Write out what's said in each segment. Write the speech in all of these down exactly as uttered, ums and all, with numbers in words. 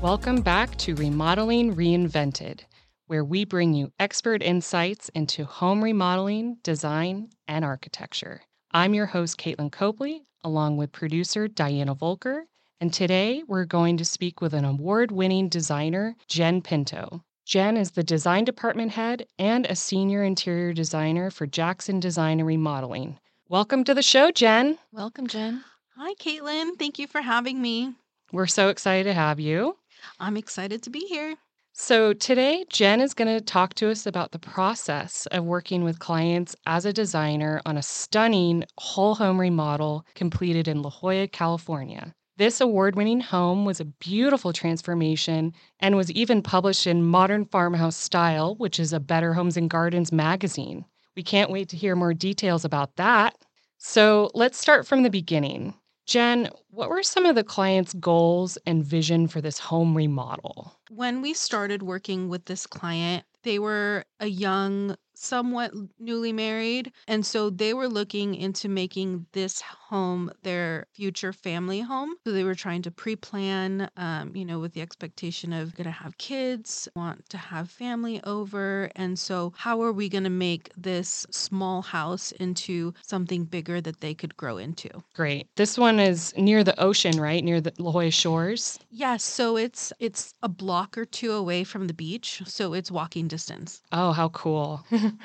Welcome back to Remodeling Reinvented, where we bring you expert insights into home remodeling, design, and architecture. I'm your host, Caitlin Copley, along with producer Diana Volker, and today we're going to speak with an award-winning designer, Jen Pinto. Jen is the design department head and a senior interior designer for Jackson Design and Remodeling. Welcome to the show, Jen. Welcome, Jen. Hi, Caitlin. Thank you for having me. We're so excited to have you. I'm excited to be here. So today, Jen is going to talk to us about the process of working with clients as a designer on a stunning whole home remodel completed in La Jolla, California. This award-winning home was a beautiful transformation and was even published in Modern Farmhouse Style, which is a Better Homes and Gardens magazine. We can't wait to hear more details about that. So let's start from the beginning. Jen, what were some of the client's goals and vision for this home remodel? When we started working with this client, they were a young, somewhat newly married. And so they were looking into making this home their future family home. So they were trying to pre-plan, um, you know, with the expectation of going to have kids, want to have family over. And so how are we going to make this small house into something bigger that they could grow into? Great. This one is near the ocean, right? Near the La Jolla shores? Yes, so it's it's a block or two away from the beach, so it's walking distance. Oh, how cool.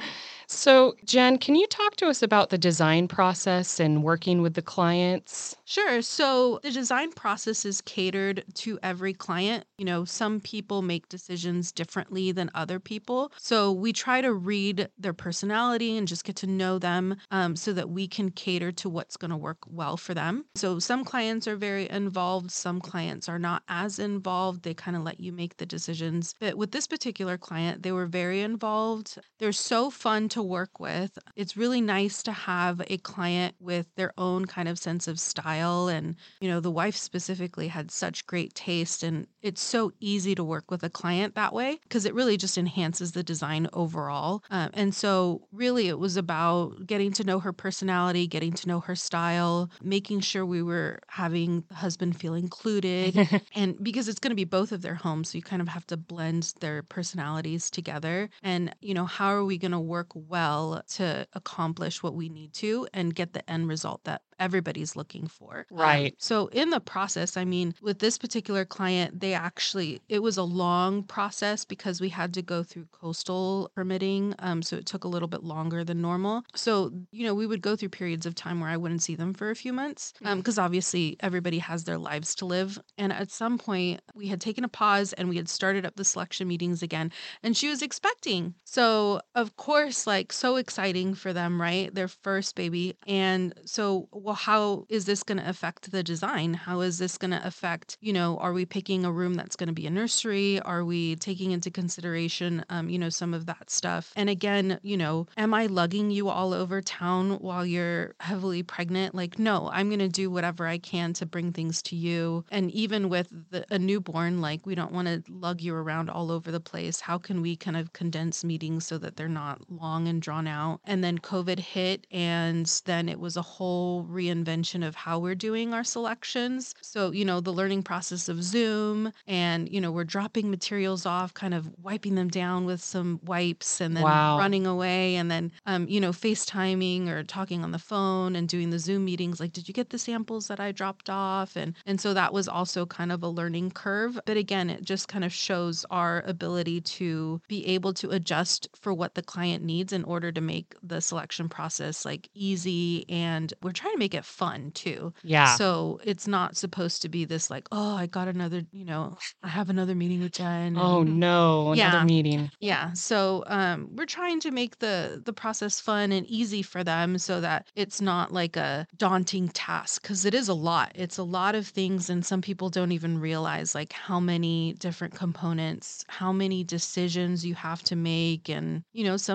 So, Jen, can you talk to us about the design process and working with the clients? Sure. So the design process is catered to every client. You know, some people make decisions differently than other people. So we try to read their personality and just get to know them um, so that we can cater to what's going to work well for them. So some clients are very involved, some clients are not as involved. They kind of let you make the decisions. But with this particular client, they were very involved. They're so fun to work with. It's really nice to have a client with their own kind of sense of style. And, you know, the wife specifically had such great taste. And it's so easy to work with a client that way because it really just enhances the design overall. Um, and so, really, it was about getting to know her personality, getting to know her style, making sure we were having the husband feel included. And because it's going to be both of their homes, so you kind of have to blend their personalities together. And, you know, how are we going to work well to accomplish what we need to and get the end result that everybody's looking for. Right. Um, so in the process, I mean, with this particular client, they actually, it was a long process because we had to go through coastal permitting. Um, so it took a little bit longer than normal. So, you know, we would go through periods of time where I wouldn't see them for a few months um, because obviously everybody has their lives to live. And at some point, we had taken a pause and we had started up the selection meetings again. And she was expecting. So, of course, like so exciting for them, right? Their first baby. And so, well, how is this going to affect the design? How is this going to affect, you know, are we picking a room that's going to be a nursery? Are we taking into consideration, um, you know, some of that stuff? And again, you know, am I lugging you all over town while you're heavily pregnant? Like, no, I'm going to do whatever I can to bring things to you. And even with the, a newborn, like, we don't want to lug you around all over the place. How can we kind of condense meetings so that they're not long and drawn out? And then COVID hit, and then it was a whole reinvention of how we're doing our selections. So, you know, the learning process of Zoom, and, you know, we're dropping materials off, kind of wiping them down with some wipes and then Wow. running away, and then, um, you know, FaceTiming or talking on the phone and doing the Zoom meetings. Like, did you get the samples that I dropped off? And, and so that was also kind of a learning curve. But again, it just kind of shows our ability to be able to adjust for what the client needs in order to make the selection process like easy. And we're trying to make it fun too. Yeah. So it's not supposed to be this like, oh, I got another, you know, I have another meeting with Jen. Oh, and- no. Another Yeah. meeting. Yeah. So um, we're trying to make the the process fun and easy for them so that it's not like a daunting task because it is a lot. It's a lot of things, and some people don't even realize like how many different components, how many decisions you have to make, and you know, some people aren't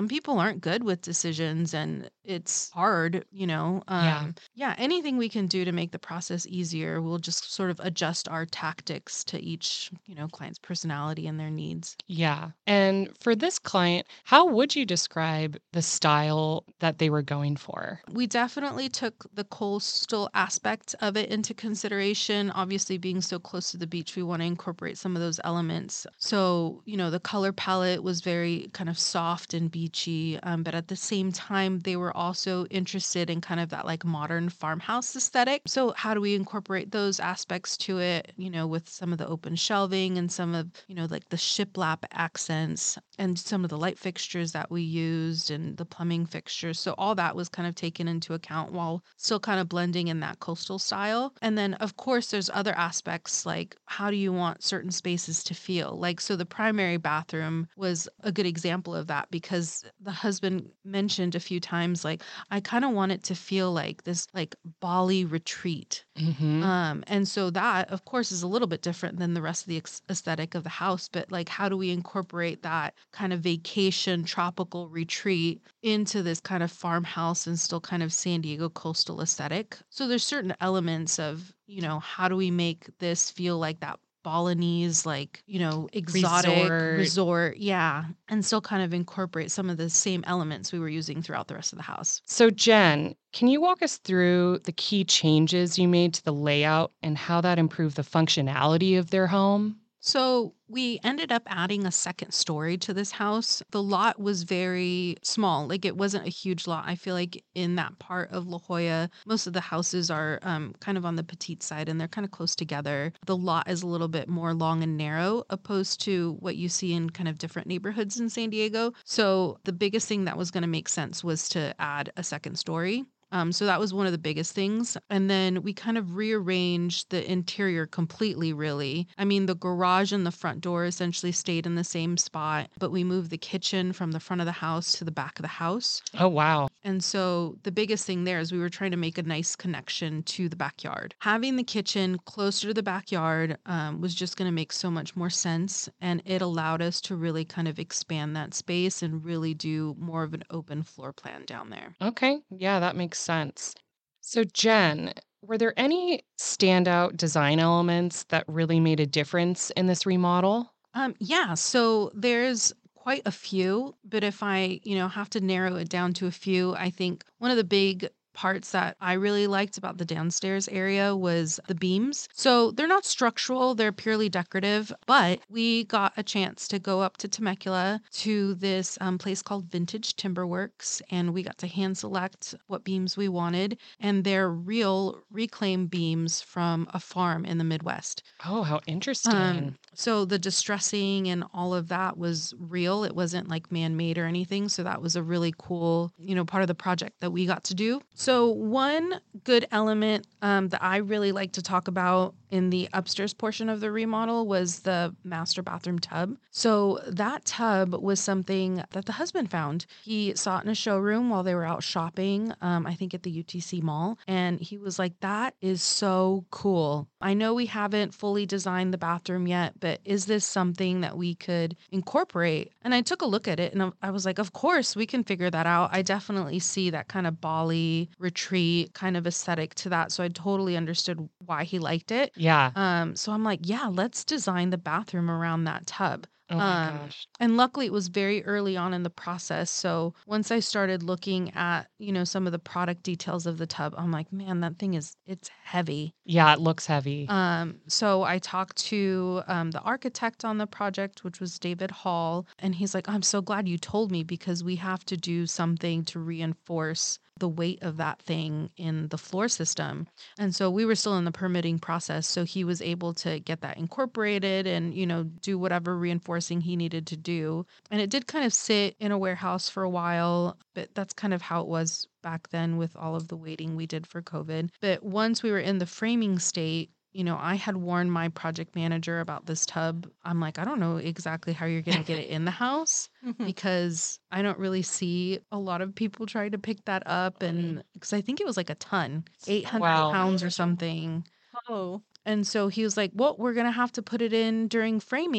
aren't good with decisions and it's hard, you know. Yeah. Um, yeah, anything we can do to make the process easier, we'll just sort of adjust our tactics to each, you know, client's personality and their needs. Yeah. And for this client, how would you describe the style that they were going for? We definitely took the coastal aspect of it into consideration. Obviously, being so close to the beach, we want to incorporate some of those elements. So, you know, the color palette was very kind of soft and beachy, um, but at the same time, they were also interested in kind of that like modern farmhouse aesthetic. So, how do we incorporate those aspects to it, you know, with some of the open shelving and some of, you know, like the shiplap accents and some of the light fixtures that we used and the plumbing fixtures. So all that was kind of taken into account while still kind of blending in that coastal style. And then of course there's other aspects like how do you want certain spaces to feel? Like so the primary bathroom was a good example of that because the husband mentioned a few times like I kind of want it to feel like this like Bali retreat. Hmm. Um, and so that, of course, is a little bit different than the rest of the ex- aesthetic of the house. But like, how do we incorporate that kind of vacation, tropical retreat into this kind of farmhouse and still kind of San Diego coastal aesthetic? So there's certain elements of, you know, how do we make this feel like that Balinese, like, you know, exotic Resort. resort. Yeah. And still kind of incorporate some of the same elements we were using throughout the rest of the house. So, Jen, can you walk us through the key changes you made to the layout and how that improved the functionality of their home? So we ended up adding a second story to this house. The lot was very small, like it wasn't a huge lot. I feel like in that part of La Jolla, most of the houses are um, kind of on the petite side and they're kind of close together. The lot is a little bit more long and narrow, opposed to what you see in kind of different neighborhoods in San Diego. So the biggest thing that was going to make sense was to add a second story. Um, so that was one of the biggest things. And then we kind of rearranged the interior completely, really. I mean, the garage and the front door essentially stayed in the same spot, but we moved the kitchen from the front of the house to the back of the house. Oh, wow. And so the biggest thing there is we were trying to make a nice connection to the backyard. Having the kitchen closer to the backyard um, was just going to make so much more sense. And it allowed us to really kind of expand that space and really do more of an open floor plan down there. Okay. Yeah, that makes sense. So, Jen, were there any standout design elements that really made a difference in this remodel? Um, yeah, so there's quite a few, but if I, you know, have to narrow it down to a few, I think one of the big parts that I really liked about the downstairs area was the beams. So they're not structural, they're purely decorative, but we got a chance to go up to Temecula to this um, place called Vintage Timber Works, and we got to hand select what beams we wanted, and they're real reclaimed beams from a farm in the Midwest. Oh, how Um, interesting. so the distressing and all of that was real. It wasn't like man-made or anything. So that was a really cool, you know, part of the project that we got to do. So one good element um, that I really like to talk about in the upstairs portion of the remodel was the master bathroom tub. So that tub was something that the husband found. He saw it in a showroom while they were out shopping, um, I think at the U T C mall. And he was like, that is so cool. I know we haven't fully designed the bathroom yet, but is this something that we could incorporate? And I took a look at it and I I was like, of course, we can figure that out. I definitely see that kind of Bali retreat kind of aesthetic to that. So I totally understood why he liked it. Yeah. Um, so I'm like, yeah, let's design the bathroom around that tub. Oh my Um, gosh. and luckily it was very early on in the process. So once I started looking at, you know, some of the product details of the tub, I'm like, man, that thing is it's heavy. Yeah, it looks heavy. Um, so I talked to um, the architect on the project, which was David Hall, and he's like, I'm so glad you told me because we have to do something to reinforce the weight of that thing in the floor system. And so we were still in the permitting process. So he was able to get that incorporated and, you know, do whatever reinforcing he needed to do. And it did kind of sit in a warehouse for a while, but that's kind of how it was back then with all of the waiting we did for COVID. But once we were in the framing state, you know, I had warned my project manager about this tub. I'm like, I don't know exactly how you're going to get it in the house because I don't really see a lot of people trying to pick that up. And because I think it was like a ton, eight hundred Wow. pounds or something. Oh, And so he was like, well, we're going to have to put it in during framing.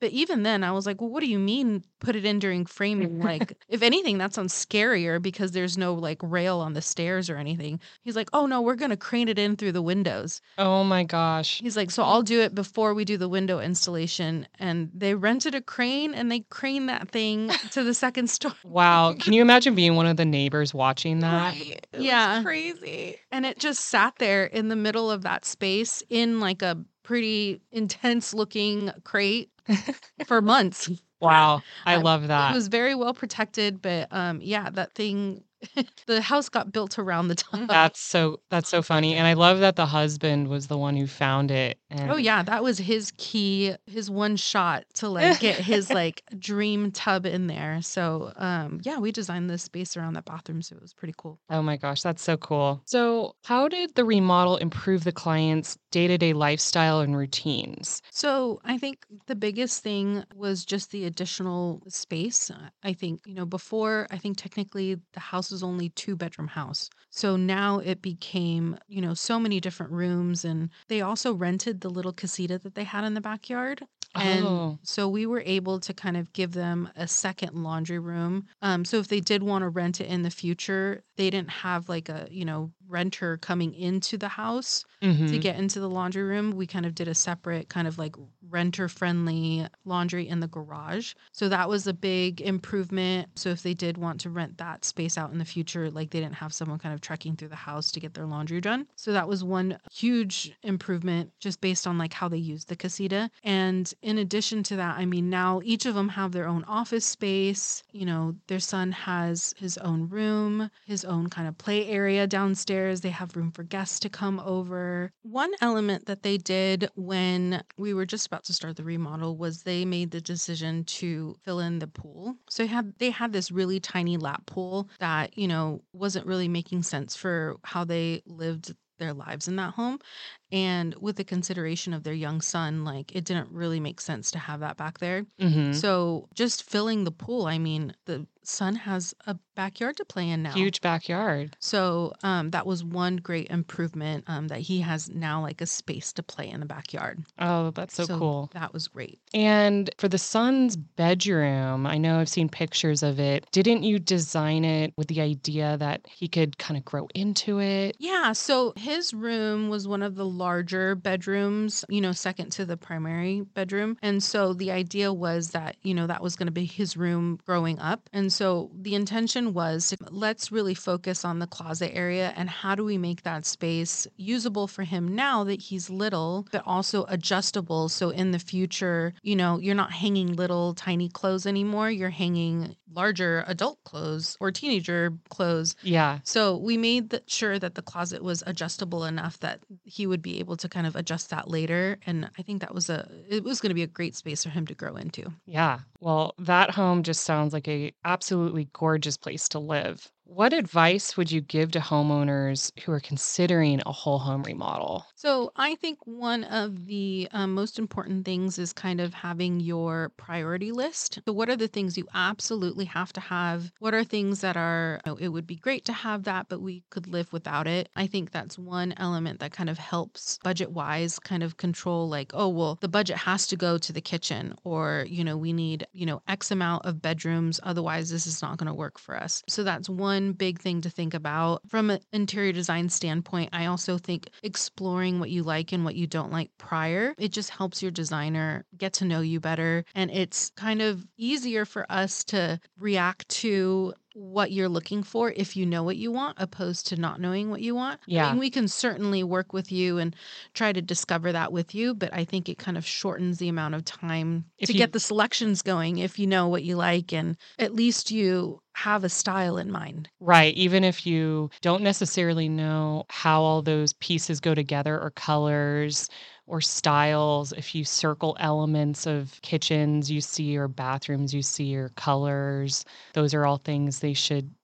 But even then, I was like, "Well, what do you mean put it in during framing? Like, if anything, that sounds scarier because there's no like rail on the stairs or anything." He's like, "Oh no, we're gonna crane it in through the windows." Oh my gosh. He's like, "So I'll do it before we do the window installation." And they rented a crane and they craned that thing to the second story. Wow. Can you imagine being one of the neighbors watching that? Right. It Yeah. was crazy. And it just sat there in the middle of that space in like a pretty intense looking crate for months. Wow. I I- love It that. was very well protected, but um yeah, that thing the house got built around the time. That's so that's so funny. And I love that the husband was the one who found it. And Oh yeah, that was his key, his one shot to like get his like dream tub in there. So um yeah, we designed this space around that bathroom, so it was pretty cool. Oh my gosh, that's so cool. So, how did the remodel improve the client's day-to-day lifestyle and routines? So I think the biggest thing was just the additional space. Uh, I think, you know, before I think technically the house was only two bedroom house. So now it became, you know, so many different rooms, and they also rented the little casita that they had in the backyard. And Oh. so we were able to kind of give them a second laundry room. Um, so if they did want to rent it in the future, they didn't have like a, you know, renter coming into the house to Mhm. get into the laundry room. We kind of did a separate kind of like renter friendly laundry in the garage. So that was a big improvement. So if they did want to rent that space out in the future, like they didn't have someone kind of trekking through the house to get their laundry done. So that was one huge improvement just based on like how they used the casita. And in addition to that, I mean, now each of them have their own office space. You know, their son has his own room, his own kind of play area downstairs. They have room for guests to come over. One element that they did when we were just about to start the remodel was they made the decision to fill in the pool. So they had they had this really tiny lap pool that, you know, wasn't really making sense for how they lived their lives in that home. And with the consideration of their young son, like it didn't really make sense to have that back there. Mhm. So just filling the pool, I mean, the son has a backyard to play in now. Huge backyard. So um, that was one great improvement um, that he has now like a space to play in the backyard. Oh, that's so cool. That was great. And for the son's bedroom, I know I've seen pictures of it. Didn't you design it with the idea that he could kind of grow into it? Yeah, so his room was one of the larger bedrooms, you know, second to the primary bedroom. And so the idea was that, you know, that was going to be his room growing up. And so the intention was let's really focus on the closet area and how do we make that space usable for him now that he's little, but also adjustable. So in the future, you know, you're not hanging little tiny clothes anymore. You're hanging larger adult clothes or teenager clothes. Yeah. So we made the, sure that the closet was adjustable enough that he would be able to kind of adjust that later. And I think that was a, it was going to be a great space for him to grow into. Yeah. Well, that home just sounds like a absolutely gorgeous place to live. What advice would you give to homeowners who are considering a whole home remodel? So I think one of the um, most important things is kind of having your priority list. So what are the things you absolutely have to have? What are things that are, you know, it would be great to have that, but we could live without it? I think that's one element that kind of helps budget wise kind of control like, oh, well, the budget has to go to the kitchen or, you know, we need, you know, X amount of bedrooms. Otherwise, this is not going to work for us. So that's one big thing to think about. From an interior design standpoint, I also think exploring what you like and what you don't like prior, it just helps your designer get to know you better. And it's kind of easier for us to react to what you're looking for if you know what you want opposed to not knowing what you want. I Yeah. mean, we can certainly work with you and try to discover that with you, but I think it kind of shortens the amount of time If to you- get the selections going if you know what you like and at least you have a style in mind. Right. Even if you don't necessarily know how all those pieces go together or colors or styles, if you circle elements of kitchens you see or bathrooms you see or colors, those are all things they should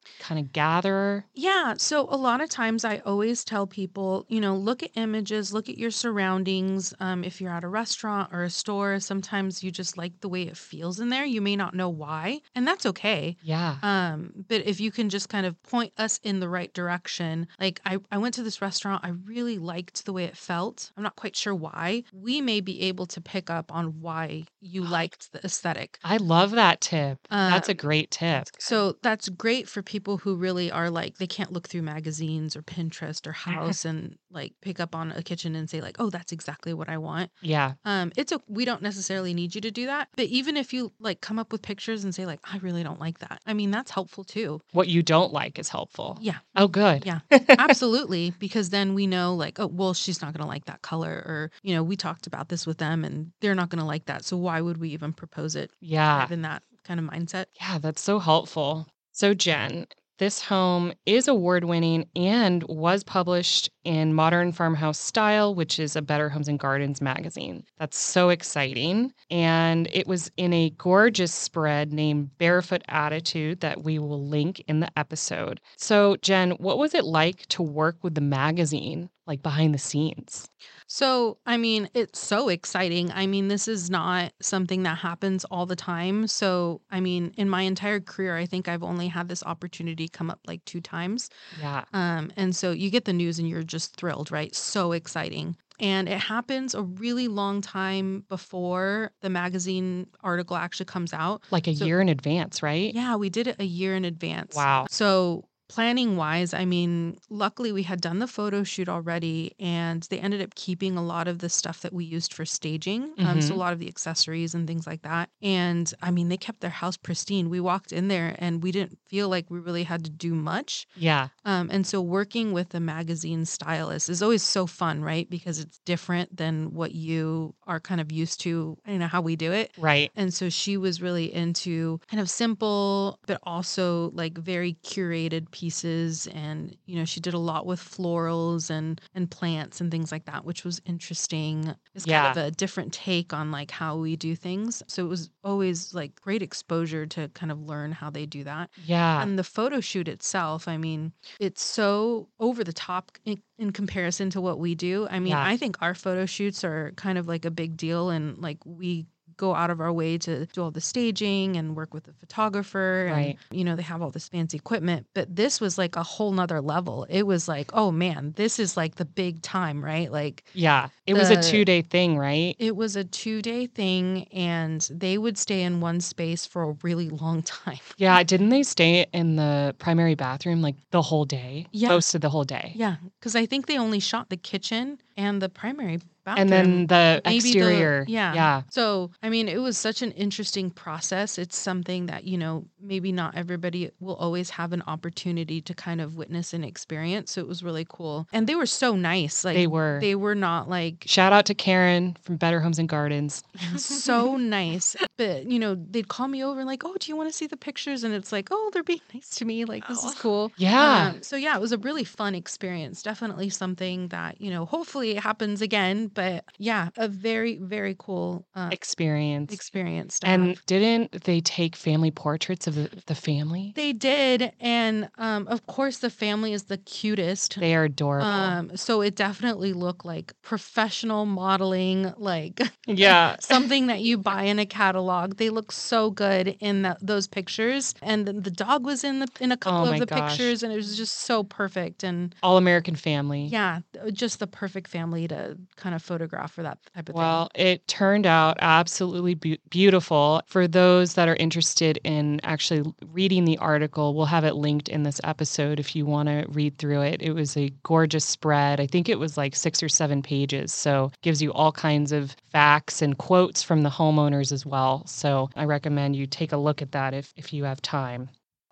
kind of gatherer? Yeah. So a lot of times I always tell people, you know, look at images, look at your surroundings. Um, if you're at a restaurant or a store, sometimes you just like the way it feels in there. You may not know why, and that's okay. Yeah. Um, but if you can just kind of point us in the right direction, like I, I went to this restaurant, I really liked the way it felt. I'm not quite sure why. We may be able to pick up on why you liked the aesthetic. I love that tip. That's a Um, great tip. so that's great for people who really are like, they can't look through magazines or Pinterest or House and like pick up on a kitchen and say like, oh, that's exactly what I want. Yeah. Um, it's a we don't necessarily need you to do that, but even if you like come up with pictures and say like, I really don't like that. I mean, that's helpful too. What you don't like is helpful. Yeah. Oh, good. Yeah. Absolutely, because then we know like, oh, well, she's not going to like that color, or you know, we talked about this with them and they're not going to like that. So why would we even propose it? Kind Yeah. of in that kind of mindset. Yeah, that's so helpful. So, Jen, this home is award winning and was published in Modern Farmhouse Style, which is a Better Homes and Gardens magazine. That's so exciting. And it was in a gorgeous spread named Barefoot Attitude that we will link in the episode. So, Jen, what was it like to work with the magazine, like behind the scenes? So, I mean, it's so exciting. I mean, this is not something that happens all the time. So, I mean, in my entire career, I think I've only had this opportunity come up like two times. Yeah. Um, and so you get the news and you're just thrilled, right? So exciting. And it happens a really long time before the magazine article actually comes out. Like a So, year in advance, right? yeah, we did it a year in advance. Wow. So planning wise, I mean, luckily we had done the photo shoot already and they ended up keeping a lot of the stuff that we used for staging. Um, so a Mhm. lot of the accessories and things like that. And I mean, they kept their house pristine. We walked in there and we didn't feel like we really had to do much. Yeah. Um, and so working with a magazine stylist is always so fun, right? Because it's different than what you are kind of used to, you know, how we do it. Right. And so she was really into kind of simple, but also like very curated pieces. And, you know, she did a lot with florals and and plants and things like that, which was interesting. It's kind of Yeah. a different take on like how we do things. So it was always like great exposure to kind of learn how they do that. Yeah. And the photo shoot itself, I mean, it's so over the top in, in comparison to what we do. I mean, Yeah. I think our photo shoots are kind of like a big deal and like we go out of our way to do all the staging and work with the photographer and Right. you know they have all this fancy equipment, but this was like a whole nother level. It was like, oh man, this is like the big time, right? Like Yeah. It was a the two-day thing, right? it was a two-day thing and they would stay in one space for a really long time. Yeah, didn't they stay in the primary bathroom, like, the whole day? Yeah. Most of the whole day. Yeah, because I think they only shot the kitchen and the primary And then bathroom. the Maybe the exterior. yeah. Yeah. So, I mean, it was such an interesting process. It's something that, you know, maybe not everybody will always have an opportunity to kind of witness and experience. So it was really cool. And they were so nice. Like They were. they were not like Shout out to Karen from Better Homes and Gardens. so nice. But, you know, they'd call me over and like, "Oh, do you want to see the pictures?" And it's like, "Oh, they're being nice to me. Like, this is Oh, cool." yeah. Um, so yeah, it was a really fun experience. Definitely something that, you know, hopefully it happens again. But yeah, a very, very cool uh, Experience. experience to And have. didn't they take family portraits of the the family? They did. And um, of course, the family is the cutest. They are adorable. Um, so it definitely looked like professional modeling, like Yeah. something that you buy in a catalog. They look so good in the, those pictures, and then the dog was in the in a couple Oh of my the gosh. pictures, and it was just so perfect. And All-American family. yeah, th- just the perfect family to kind of photograph for that type of thing. Well, it turned out absolutely beau- beautiful. For those that are interested in actually l- reading the article, we'll have it linked in this episode if you want to read through it. It was a gorgeous spread. I think it was like six or seven pages. So gives you all kinds of facts and quotes from the homeowners as well. So I recommend you take a look at that if, if you have time.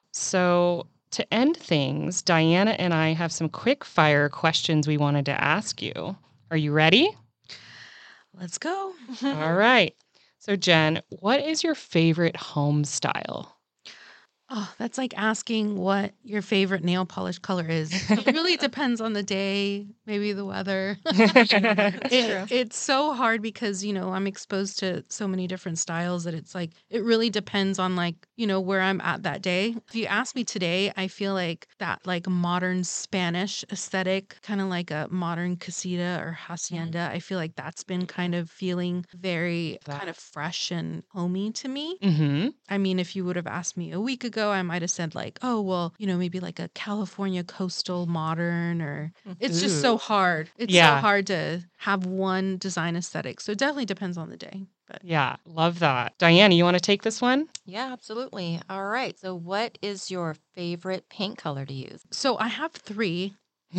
So to end things, Diana and I have some quick fire questions we wanted to ask you. Are you ready? Let's go. All right. So, Jen, what is your favorite home style? Oh, that's like asking what your favorite nail polish color is. It really depends on the day, maybe the weather. That's It, true. it's so hard because, you know, I'm exposed to so many different styles that it's like, it really depends on like, you know, where I'm at that day. If you ask me today, I feel like that like modern Spanish aesthetic, kind of like a modern casita or hacienda, I feel like that's been kind of feeling very That. kind of fresh and homey to me. Mm-hmm. I mean, if you would have asked me a week ago, I might have said like, oh, well, you know, maybe like a California coastal modern or it's just so Ooh. hard. It's so Yeah. hard to have one design aesthetic. So it definitely depends on the day. But Yeah, love that. Diana, you want to take this one? Yeah, absolutely. All right. So, what is your favorite paint color to use? so I have three.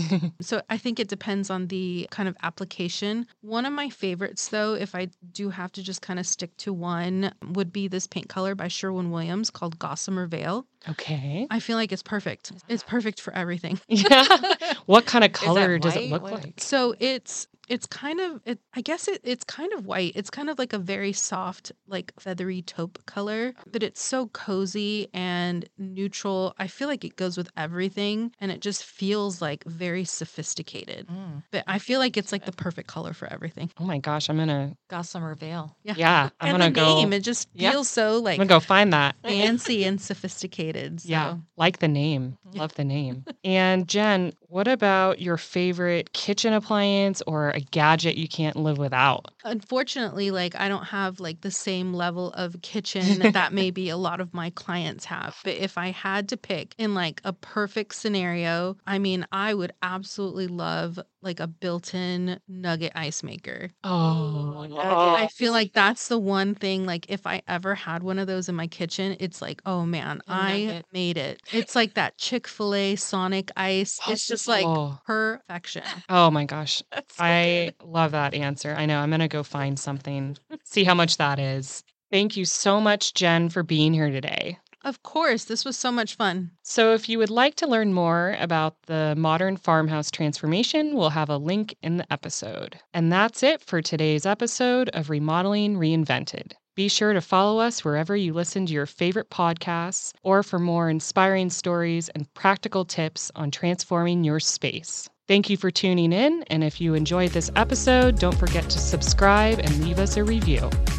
So I think it depends on the kind of application. One of my favorites, though, if I do have to just kind of stick to one, would be this paint color by Sherwin-Williams called Gossamer Veil. Okay. I feel like it's perfect. It's perfect for everything. Yeah. What kind of Is that color does it white? look What- like? So it's it's kind of it I guess it, it's kind of white. It's kind of like a very soft, like feathery taupe color, but it's so cozy and neutral. I feel like it goes with everything and it just feels like very sophisticated. Mm, But I feel like it's like the perfect color for everything. Oh my gosh, I'm gonna Gossamer Veil. Yeah. yeah, I'm and gonna the go name, it just Yep. feels so I'm like gonna go find that. fancy and sophisticated. So. Yeah, like the name. Love the name. And Jen, what about your favorite kitchen appliance or a gadget you can't live without? Unfortunately, like I don't have like the same level of kitchen that maybe a lot of my clients have. But if I had to pick in like a perfect scenario, I mean, I would absolutely love like a built-in nugget ice maker. Oh, nugget. I feel like that's the one thing, like if I ever had one of those in my kitchen, it's like, oh man, A I nugget. made it. It's like that Chick-fil-A Sonic ice. It's just like Oh. perfection. Oh my gosh. That's so I good. love that answer. I know I'm going to go find something, see how much that is. Thank you so much, Jen, for being here today. Of course, this was so much fun. So, if you would like to learn more about the modern farmhouse transformation, we'll have a link in the episode. And that's it for today's episode of Remodeling Reinvented. Be sure to follow us wherever you listen to your favorite podcasts or for more inspiring stories and practical tips on transforming your space. Thank you for tuning in, and if you enjoyed this episode, don't forget to subscribe and leave us a review.